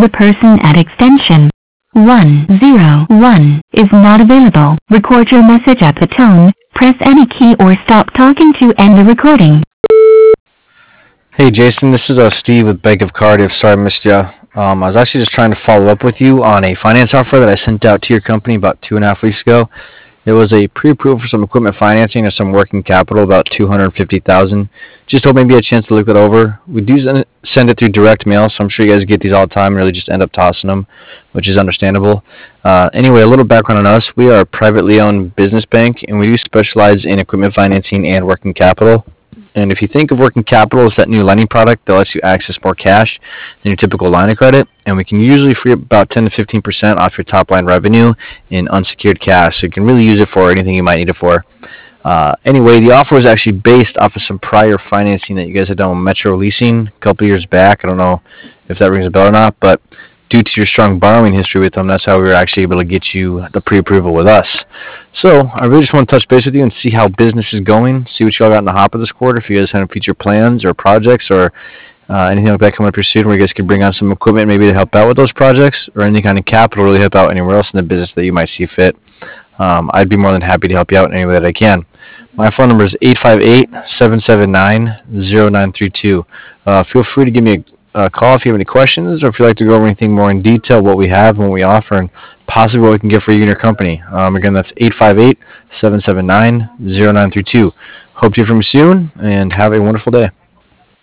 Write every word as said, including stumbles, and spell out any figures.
The person at extension one zero one is not available. Record your message at the tone. Press any key or stop talking to end the recording. Hey Jason, this is uh, Steve with Bank of Cardiff. Sorry I missed you. Um, I was actually just trying to follow up with you on a finance offer that I sent out to your company about two and a half weeks ago. It was a pre-approval for some equipment financing or some working capital, about two hundred fifty thousand dollars. Just hope maybe you had a chance to look that over. We do send it through direct mail, so I'm sure you guys get these all the time and really just end up tossing them, which is understandable. Uh, anyway, a little background on us. We are a privately owned business bank, and we do specialize in equipment financing and working capital. And if you think of working capital as that new lending product that lets you access more cash than your typical line of credit, and we can usually free up about ten to fifteen percent off your top line revenue in unsecured cash, so you can really use it for anything you might need it for. Uh, anyway, the offer was actually based off of some prior financing that you guys had done with Metro Leasing a couple years back. I don't know if that rings a bell or not, but due to your strong borrowing history with them, that's how we were actually able to get you the pre-approval with us. So I really just want to touch base with you and see how business is going, see what y'all got in the hopper this quarter, if you guys have any future plans or projects or uh, anything like that coming up your soon where you guys can bring on some equipment maybe to help out with those projects or any kind of capital really help out anywhere else in the business that you might see fit. Um, I'd be more than happy to help you out in any way that I can. My phone number is eight five eight, seven seven nine, zero nine three two. Uh, feel free to give me a Uh, call if you have any questions or if you'd like to go over anything more in detail, what we have and what we offer, and possibly what we can get for you and your company. Um, again, that's eight five eight, seven seven nine, zero nine three two. Hope to hear from you soon, and have a wonderful day.